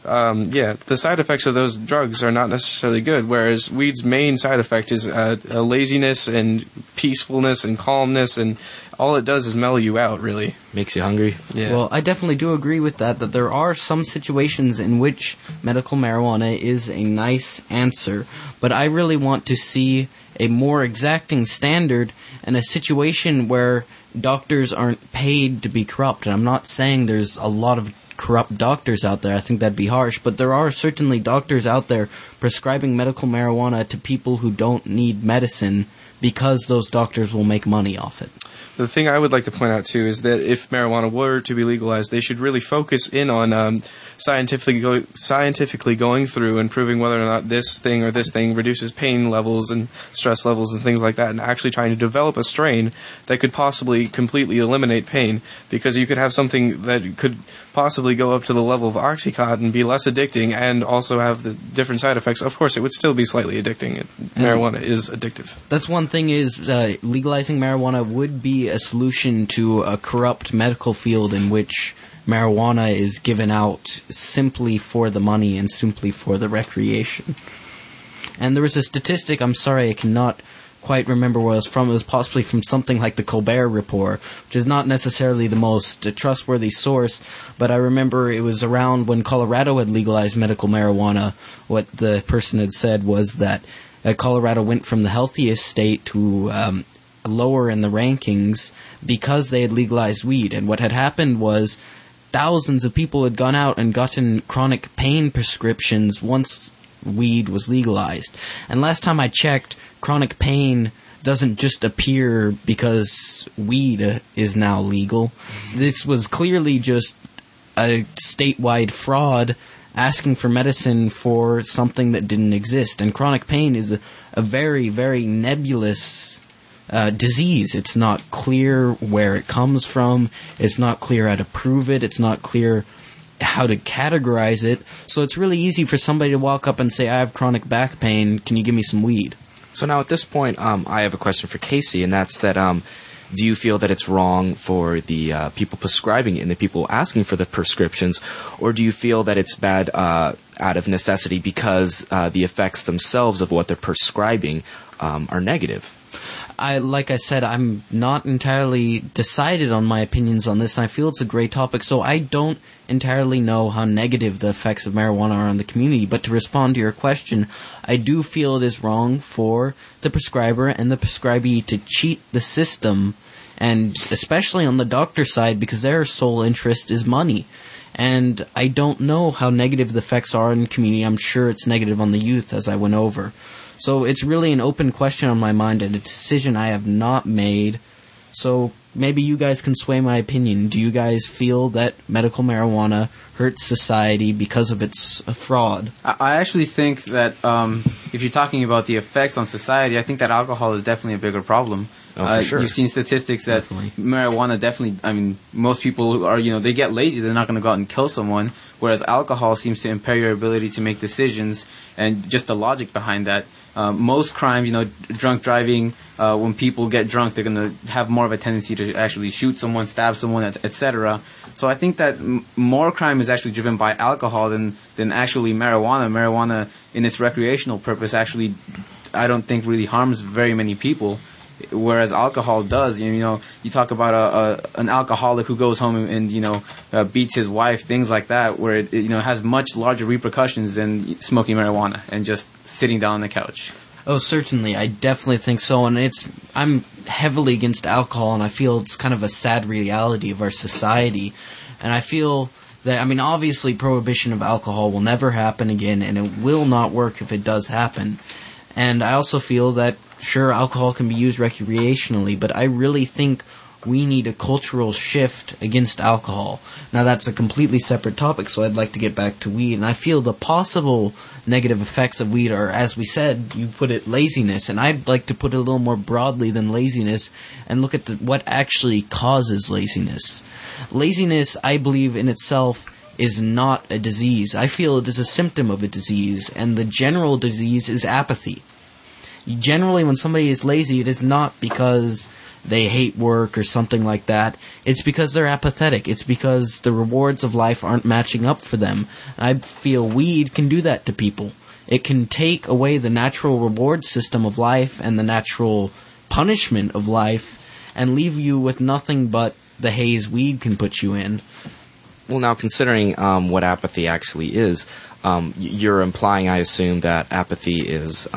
the side effects of those drugs are not necessarily good, whereas weed's main side effect is a laziness and peacefulness and calmness, and all it does is mellow you out, really. Makes you hungry? Yeah. Well, I definitely do agree with that there are some situations in which medical marijuana is a nice answer, but I really want to see a more exacting standard and a situation where doctors aren't paid to be corrupt. And I'm not saying there's a lot of corrupt doctors out there. I think that'd be harsh, but there are certainly doctors out there prescribing medical marijuana to people who don't need medicine because those doctors will make money off it. The thing I would like to point out, too, is that if marijuana were to be legalized, they should really focus in on scientifically going through and proving whether or not this thing or this thing reduces pain levels and stress levels and things like that, and actually trying to develop a strain that could possibly completely eliminate pain, because you could have something that could possibly go up to the level of Oxycontin, be less addicting, and also have the different side effects. Of course, it would still be slightly addicting. Marijuana is addictive. That's one thing is legalizing marijuana would be a solution to a corrupt medical field in which marijuana is given out simply for the money and simply for the recreation. And there was a statistic, I'm sorry, I cannot quite remember where it was from. It was possibly from something like the Colbert Report, which is not necessarily the most trustworthy source, but I remember it was around when Colorado had legalized medical marijuana. What the person had said was that Colorado went from the healthiest state to lower in the rankings because they had legalized weed. And what had happened was thousands of people had gone out and gotten chronic pain prescriptions once weed was legalized. And last time I checked, chronic pain doesn't just appear because weed is now legal. This was clearly just a statewide fraud asking for medicine for something that didn't exist. And chronic pain is a very, very nebulous disease. It's not clear where it comes from. It's not clear how to prove it. It's not clear how to categorize it. So it's really easy for somebody to walk up and say, I have chronic back pain, can you give me some weed? So now at this point, I have a question for Casey, and that's that do you feel that it's wrong for the people prescribing it and the people asking for the prescriptions, or do you feel that it's bad out of necessity because the effects themselves of what they're prescribing are negative? Like I said, I'm not entirely decided on my opinions on this, and I feel it's a great topic, so I don't entirely know how negative the effects of marijuana are on the community. But to respond to your question, I do feel it is wrong for the prescriber and the prescribee to cheat the system, and especially on the doctor side, because their sole interest is money. And I don't know how negative the effects are in the community. I'm sure it's negative on the youth, as I went over. So it's really an open question on my mind and a decision I have not made. So maybe you guys can sway my opinion. Do you guys feel that medical marijuana hurts society because of its fraud? I actually think that if you're talking about the effects on society, I think that alcohol is definitely a bigger problem. For sure. You've seen statistics that marijuana definitely, I mean, most people are, they get lazy. They're not going to go out and kill someone, whereas alcohol seems to impair your ability to make decisions and just the logic behind that. Most crimes, drunk driving, when people get drunk, they're going to have more of a tendency to actually shoot someone, stab someone, etc. So I think that more crime is actually driven by alcohol than actually marijuana. Marijuana, in its recreational purpose, actually, I don't think really harms very many people, whereas alcohol does. You talk about an alcoholic who goes home and beats his wife, things like that, where it has much larger repercussions than smoking marijuana and just sitting down on the couch. Oh, certainly. I definitely think so. And I'm heavily against alcohol, and I feel it's kind of a sad reality of our society. And I feel that, obviously prohibition of alcohol will never happen again, and it will not work if it does happen. And I also feel that, sure, alcohol can be used recreationally, but I really think we need a cultural shift against alcohol. Now, that's a completely separate topic, so I'd like to get back to weed. And I feel the possible negative effects of weed are, as we said, you put it, laziness. And I'd like to put it a little more broadly than laziness and look at what actually causes laziness. Laziness, I believe, in itself is not a disease. I feel it is a symptom of a disease, and the general disease is apathy. Generally, when somebody is lazy, it is not because they hate work or something like that. It's because they're apathetic. It's because the rewards of life aren't matching up for them. I feel weed can do that to people. It can take away the natural reward system of life and the natural punishment of life and leave you with nothing but the haze weed can put you in. Well, now, considering what apathy actually is, you're implying, I assume, that apathy is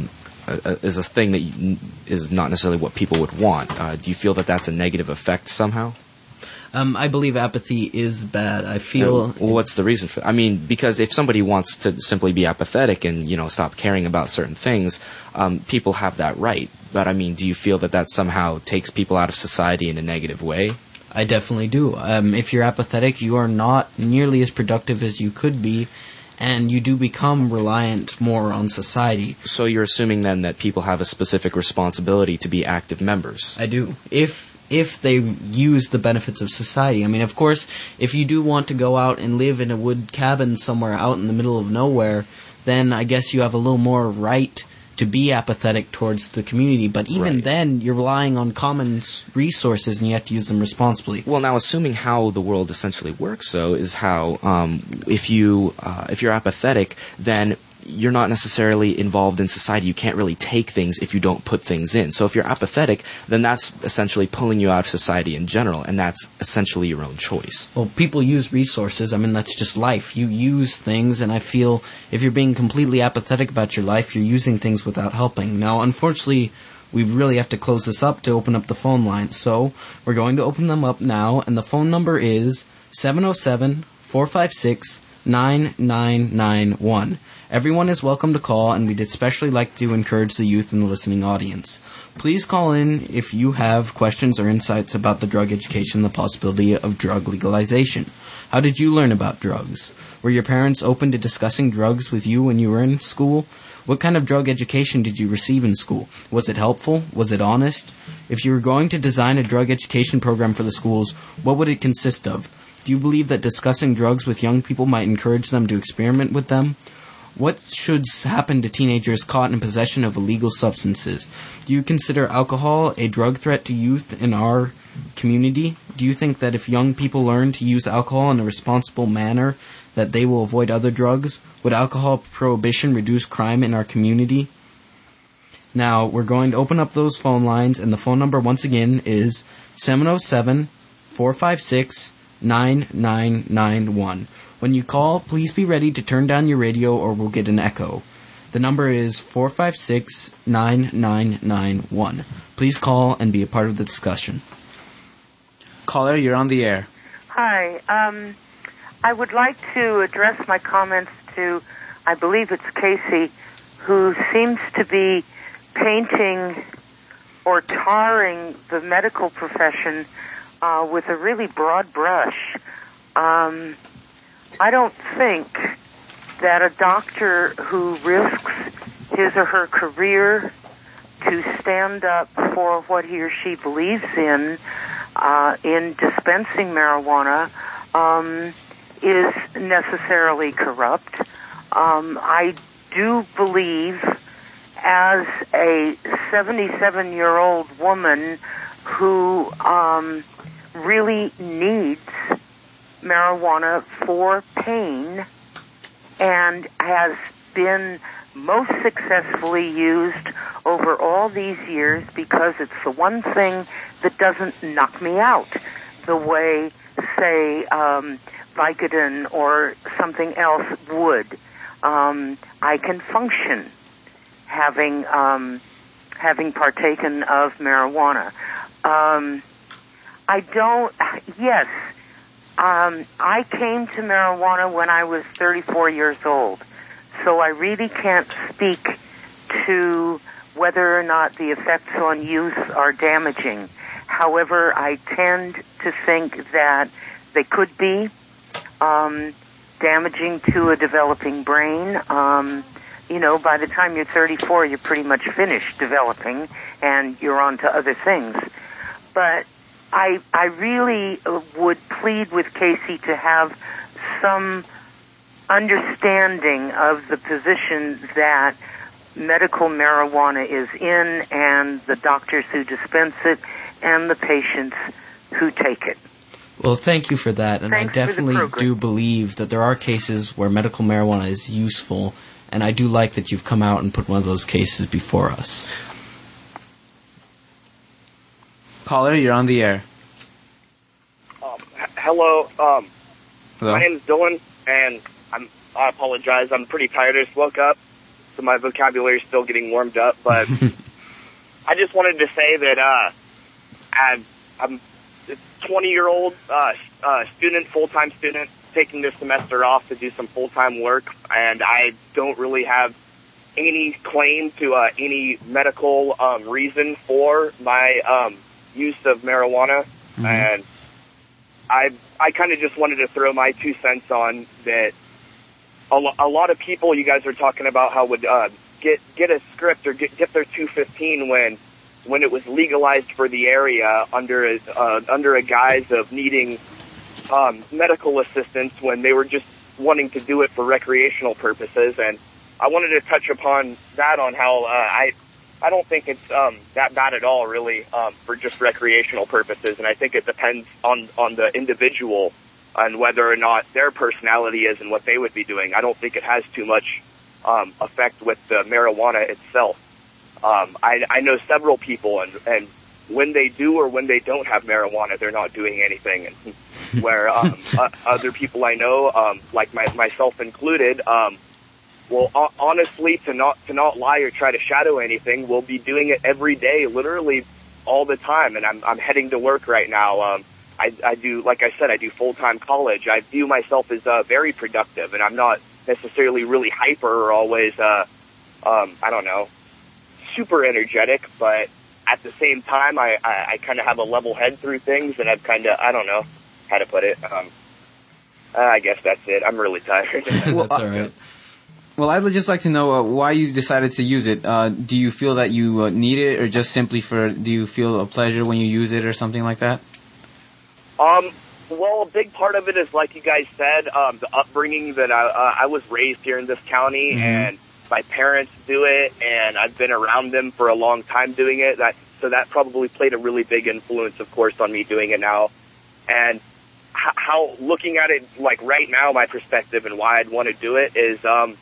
a thing that is not necessarily what people would want. Do you feel that that's a negative effect somehow? I believe apathy is bad. I feel... what's the reason for that? Because if somebody wants to simply be apathetic and, stop caring about certain things, people have that right. But, do you feel that somehow takes people out of society in a negative way? I definitely do. If you're apathetic, you are not nearly as productive as you could be, and you do become reliant more on society. So you're assuming then that people have a specific responsibility to be active members? I do. If they use the benefits of society. Of course, if you do want to go out and live in a wood cabin somewhere out in the middle of nowhere, then I guess you have a little more right to be apathetic towards the community. But even then, you're relying on common resources and you have to use them responsibly. Well, now, assuming how the world essentially works, though, is how if you're apathetic, then you're not necessarily involved in society. You can't really take things if you don't put things in. So if you're apathetic, then that's essentially pulling you out of society in general, and that's essentially your own choice. Well, people use resources. That's just life. You use things, and I feel if you're being completely apathetic about your life, you're using things without helping. Now, unfortunately, we really have to close this up to open up the phone line. So we're going to open them up now, and the phone number is 707-456-9991. Everyone is welcome to call, and we'd especially like to encourage the youth in the listening audience. Please call in if you have questions or insights about the drug education and the possibility of drug legalization. How did you learn about drugs? Were your parents open to discussing drugs with you when you were in school? What kind of drug education did you receive in school? Was it helpful? Was it honest? If you were going to design a drug education program for the schools, what would it consist of? Do you believe that discussing drugs with young people might encourage them to experiment with them? What should happen to teenagers caught in possession of illegal substances? Do you consider alcohol a drug threat to youth in our community? Do you think that if young people learn to use alcohol in a responsible manner, that they will avoid other drugs? Would alcohol prohibition reduce crime in our community? Now, we're going to open up those phone lines, and the phone number once again is 707-456-9991. When you call, please be ready to turn down your radio or we'll get an echo. The number is 456-9991. Please call and be a part of the discussion. Caller, you're on the air. Hi. I would like to address my comments to, I believe it's Casey, who seems to be painting or tarring the medical profession with a really broad brush. I don't think that a doctor who risks his or her career to stand up for what he or she believes in dispensing marijuana, is necessarily corrupt. I do believe, as a 77-year-old woman who really needs marijuana for pain and has been most successfully used over all these years because it's the one thing that doesn't knock me out the way, say, Vicodin or something else would. I can function having partaken of marijuana. I came to marijuana when I was 34 years old, so I really can't speak to whether or not the effects on youth are damaging. However, I tend to think that they could be damaging to a developing brain. By the time you're 34, you're pretty much finished developing, and you're on to other things. But I really would plead with Casey to have some understanding of the position that medical marijuana is in, and the doctors who dispense it, and the patients who take it. Well, thank you for that, and Thanks I definitely for the do believe that there are cases where medical marijuana is useful, and I do like that you've come out and put one of those cases before us. Caller, you're on the air. Hello. Hello. My name is Dylan, and I apologize. I'm pretty tired. I just woke up, so my vocabulary is still getting warmed up. But I just wanted to say that I'm a 20-year-old student, full-time student, taking this semester off to do some full-time work, and I don't really have any claim to any medical reason for my use of marijuana. Mm-hmm. And I kind of just wanted to throw my 2 cents on that. A lot of people, you guys are talking about how would get a script or get their 215 when it was legalized for the area under a guise of needing medical assistance, when they were just wanting to do it for recreational purposes. And I wanted to touch upon that, on how I don't think it's that bad at all, really, for just recreational purposes. And I think it depends on the individual and whether or not their personality is and what they would be doing. I don't think it has too much effect with the marijuana itself. I know several people, and when they do or when they don't have marijuana, they're not doing anything. And where other people I know, like myself included, well, honestly, to not lie or try to shadow anything, we'll be doing it every day, literally all the time. And I'm heading to work right now. I do, like I said, I do full-time college. I view myself as very productive, and I'm not necessarily really hyper or always, I don't know, super energetic, but at the same time, I kind of have a level head through things, and I've kind of, I don't know how to put it. I guess that's it. I'm really tired. That's all right. Well, I'd just like to know why you decided to use it. Do you feel that you need it, or just simply do you feel a pleasure when you use it or something like that? Well, a big part of it is, like you guys said, the upbringing that I was raised here in this county, and my parents do it, and I've been around them for a long time doing it. So that probably played a really big influence, of course, on me doing it now. And how looking at it, like right now, my perspective and why I'd want to do it is,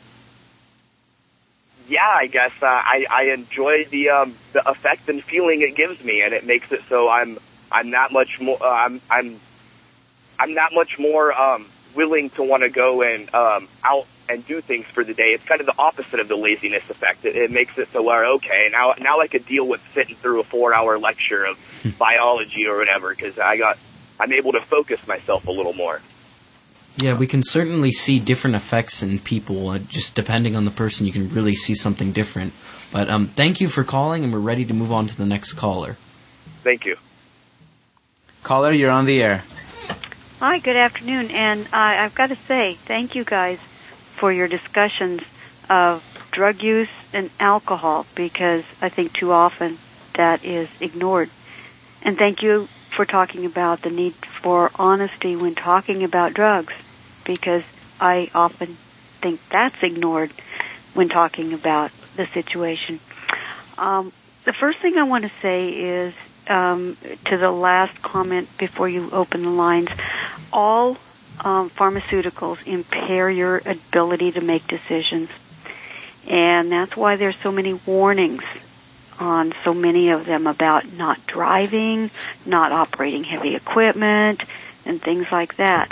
I guess I enjoy the effect and feeling it gives me, and it makes it so I'm that much more I'm that much more willing to want to go and out and do things for the day. It's kind of the opposite of the laziness effect. It makes it so we're okay. Now I could deal with sitting through a 4-hour lecture of biology or whatever, because I'm able to focus myself a little more. Yeah, we can certainly see different effects in people. Just depending on the person, you can really see something different. But thank you for calling, and we're ready to move on to the next caller. Thank you. Caller, you're on the air. Hi, good afternoon, and I've got to say, thank you guys for your discussions of drug use and alcohol, because I think too often that is ignored. And thank you for talking about the need for honesty when talking about drugs, because I often think that's ignored when talking about the situation. The first thing I want to say is, to the last comment before you open the lines, all pharmaceuticals impair your ability to make decisions. And that's why there's so many warnings on so many of them about not driving, not operating heavy equipment, and things like that.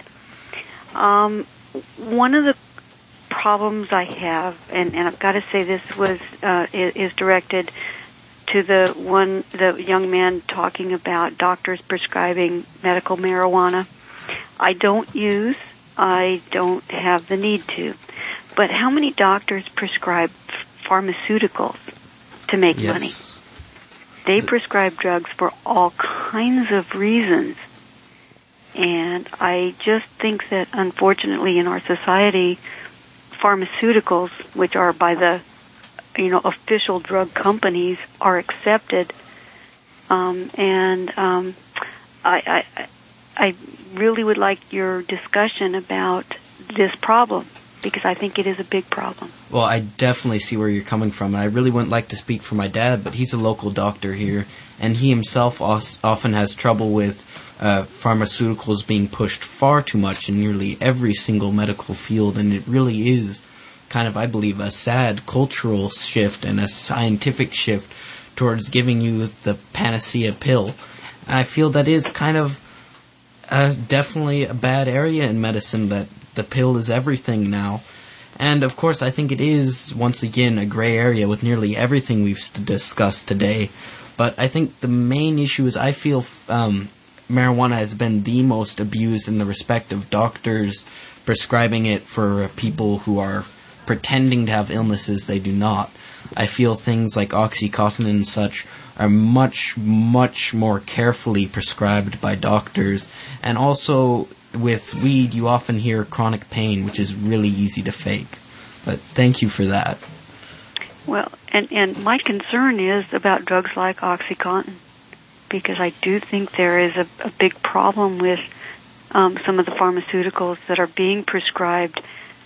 One of the problems I have, and I've got to say this is directed to the young man talking about doctors prescribing medical marijuana. I don't use, I don't have the need to. But how many doctors prescribe pharmaceuticals to make money? They prescribe drugs for all kinds of reasons. And I just think that, unfortunately, in our society, pharmaceuticals, which are by the official drug companies, are accepted. I really would like your discussion about this problem, because I think it is a big problem. Well, I definitely see where you're coming from, and I really wouldn't like to speak for my dad, but he's a local doctor here, and he himself often has trouble with pharmaceuticals being pushed far too much in nearly every single medical field, and it really is kind of, I believe, a sad cultural shift and a scientific shift towards giving you the panacea pill. And I feel that is kind of definitely a bad area in medicine, that the pill is everything now. And, of course, I think it is, once again, a gray area with nearly everything we've discussed today. But I think the main issue is I feel marijuana has been the most abused in the respect of doctors prescribing it for people who are pretending to have illnesses they do not. I feel things like OxyContin and such are much, much more carefully prescribed by doctors. And also, with weed, you often hear chronic pain, which is really easy to fake. But thank you for that. Well, and my concern is about drugs like OxyContin, because I do think there is a big problem with some of the pharmaceuticals that are being prescribed,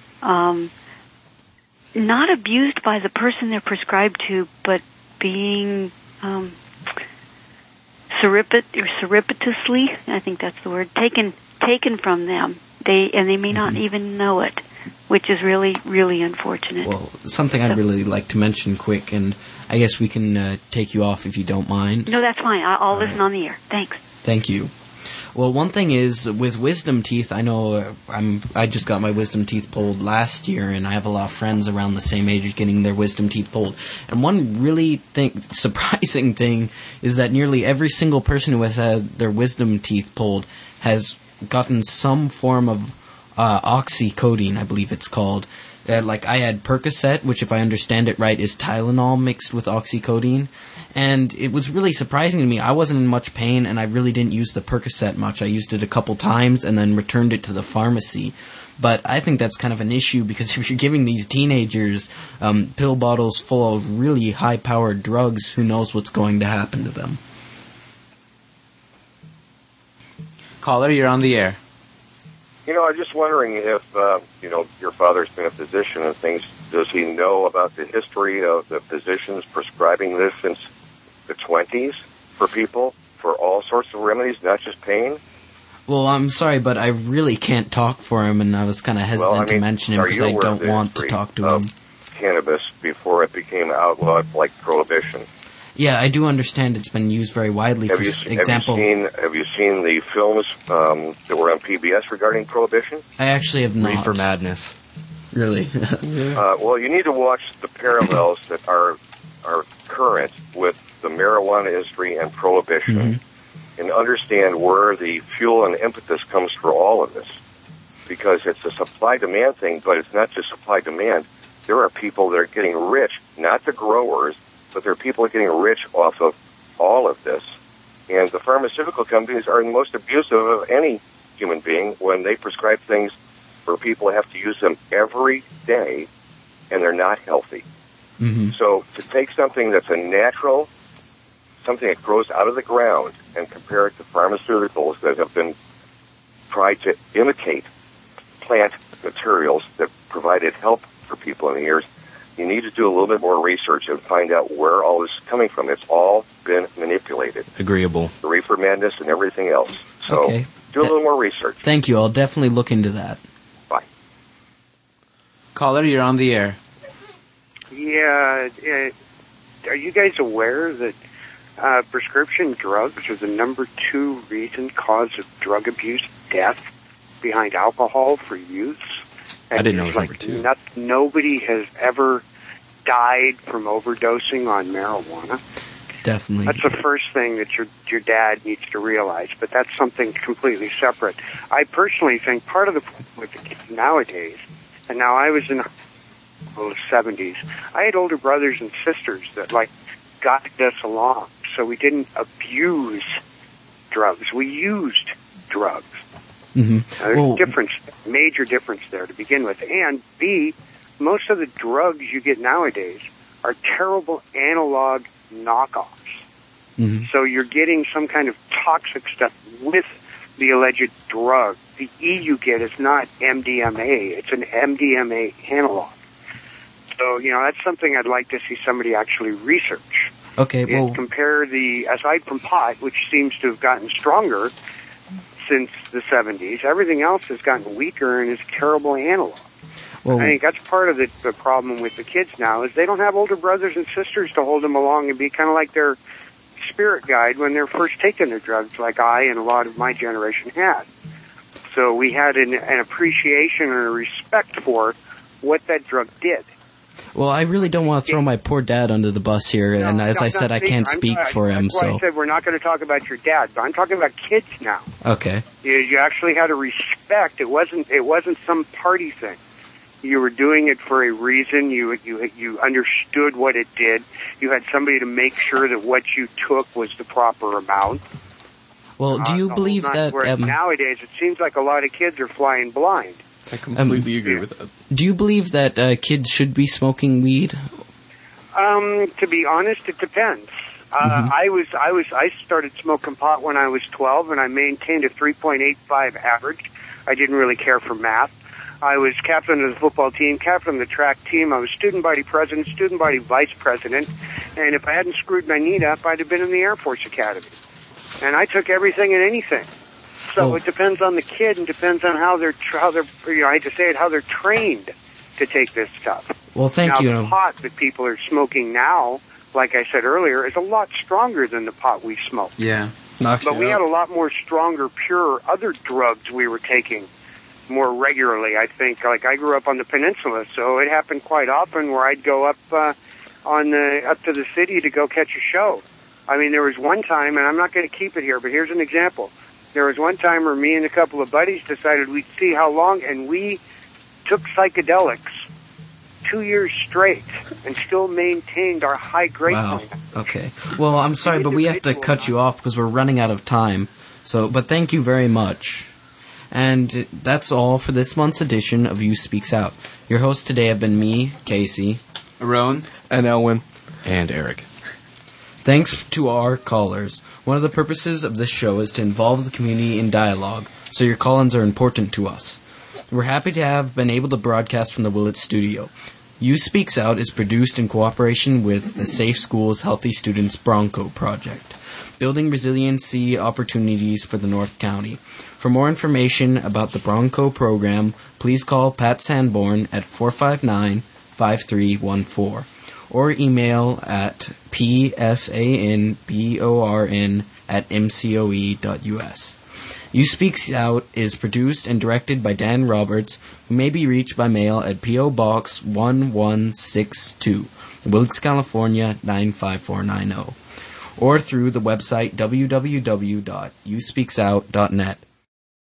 not abused by the person they're prescribed to, but being surreptitiously, I think that's the word, taken from them. They may not even know it, which is really, really unfortunate. Well, something I'd really like to mention quick, and I guess we can take you off if you don't mind. No, that's fine. I'll listen on the air. Thanks. Thank you. Well, one thing is, with wisdom teeth, I know I just got my wisdom teeth pulled last year, and I have a lot of friends around the same age getting their wisdom teeth pulled. And one really surprising thing is that nearly every single person who has had their wisdom teeth pulled has gotten some form of oxycodone, I believe it's called. Like, I had Percocet, which, if I understand it right, is Tylenol mixed with oxycodone. And it was really surprising to me. I wasn't in much pain, and I really didn't use the Percocet much. I used it a couple times and then returned it to the pharmacy. But I think that's kind of an issue, because if you're giving these teenagers pill bottles full of really high-powered drugs, who knows what's going to happen to them. Caller, you're on the air. I'm just wondering if, your father's been a physician and things. Does he know about the history of the physicians prescribing this since the 20s for people for all sorts of remedies, not just pain? Well, I'm sorry, but I really can't talk for him, and I was kind of hesitant to mention him because I don't want to talk to him. Cannabis before it became outlawed, like prohibition. Yeah, I do understand it's been used very widely. For example, have you seen the films that were on PBS regarding prohibition? I actually have not. Reefer Madness. Really? Well, you need to watch the parallels that are current with the marijuana industry and prohibition, and understand where the fuel and impetus comes for all of this. Because it's a supply-demand thing, but it's not just supply-demand. There are people that are getting rich, not the growers, but there are people that are getting rich off of all of this. And the pharmaceutical companies are the most abusive of any human being when they prescribe things where people have to use them every day, and they're not healthy. So to take something that's a natural, something that grows out of the ground, and compare it to pharmaceuticals that have been tried to imitate plant materials that provided help for people in the years, you need to do a little bit more research and find out where all this is coming from. It's all been manipulated. Agreeable. The reefer madness and everything else. So do a little more research. Thank you. I'll definitely look into that. Bye. Caller, you're on the air. Yeah. Are you guys aware that prescription drugs are the number 2 cause of drug abuse, death, behind alcohol for youths? I didn't know it was number 2. Nobody has ever died from overdosing on marijuana. Definitely. That's the first thing that your dad needs to realize, but that's something completely separate. I personally think part of the problem with the kids nowadays, and now I was in the 70s, I had older brothers and sisters that guided us along, so we didn't abuse drugs. We used drugs. There's major difference there to begin with. And B, most of the drugs you get nowadays are terrible analog knockoffs. So you're getting some kind of toxic stuff with the alleged drug. The E you get is not MDMA. It's an MDMA analog. So, that's something I'd like to see somebody actually research. Okay, well... compare aside from pot, which seems to have gotten stronger since the 70s, everything else has gotten weaker and is terrible analog. Well, I think that's part of the problem with the kids now, is they don't have older brothers and sisters to hold them along and be kind of like their spirit guide when they're first taking their drugs, like I and a lot of my generation had. So we had an appreciation and a respect for what that drug did. Well, I really don't want to throw my poor dad under the bus here, and as I said, I can't speak for him. That's why I said we're not going to talk about your dad, but I'm talking about kids now. Okay. You actually had a respect. It wasn't some party thing. You were doing it for a reason. You understood what it did. You had somebody to make sure that what you took was the proper amount. Well, do you believe that... nowadays, it seems like a lot of kids are flying blind. I completely agree with that. Do you believe that kids should be smoking weed? To be honest, it depends. I started smoking pot when I was 12, and I maintained a 3.85 average. I didn't really care for math. I was captain of the football team, captain of the track team. I was student body president, student body vice president. And if I hadn't screwed my knee up, I'd have been in the Air Force Academy. And I took everything and anything. So it depends on the kid and depends on how they're I hate to say it, how they're trained to take this stuff. Well, thank you. Now, the pot that people are smoking now, like I said earlier, is a lot stronger than the pot we smoked. Yeah. But we had a lot more stronger, pure other drugs we were taking more regularly, I think. Like, I grew up on the peninsula, so it happened quite often where I'd go up up to the city to go catch a show. I mean, there was one time, and I'm not going to keep it here, but here's an example. There was one time where me and a couple of buddies decided we'd see how long, and we took psychedelics 2 years straight and still maintained our high grade. Wow. Okay. Well, I'm sorry, but we have to cut you off because we're running out of time. But thank you very much. And that's all for this month's edition of You Speaks Out. Your hosts today have been me, Casey, Rowan, and Elwin, and Eric. Thanks to our callers. One of the purposes of this show is to involve the community in dialogue, so your call-ins are important to us. We're happy to have been able to broadcast from the Willits studio. You Speaks Out is produced in cooperation with the Safe Schools Healthy Students Bronco Project, building resiliency opportunities for the North County. For more information about the Bronco program, please call Pat Sanborn at 459-5314 or email at psanborn@mcoe.us. You Speaks Out is produced and directed by Dan Roberts, who may be reached by mail at P.O. Box 1162, Willits, California 95490, or through the website www.youspeaksout.net.